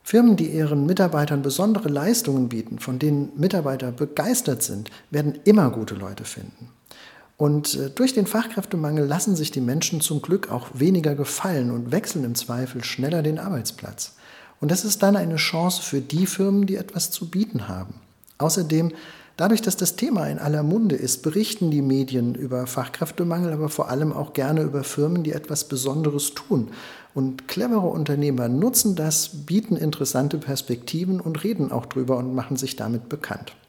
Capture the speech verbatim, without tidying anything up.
Firmen, die ihren Mitarbeitern besondere Leistungen bieten, von denen Mitarbeiter begeistert sind, werden immer gute Leute finden. Und äh, durch den Fachkräftemangel lassen sich die Menschen zum Glück auch weniger gefallen und wechseln im Zweifel schneller den Arbeitsplatz. Und das ist dann eine Chance für die Firmen, die etwas zu bieten haben. Außerdem, dadurch, dass das Thema in aller Munde ist, berichten die Medien über Fachkräftemangel, aber vor allem auch gerne über Firmen, die etwas Besonderes tun. Und clevere Unternehmer nutzen das, bieten interessante Perspektiven und reden auch drüber und machen sich damit bekannt.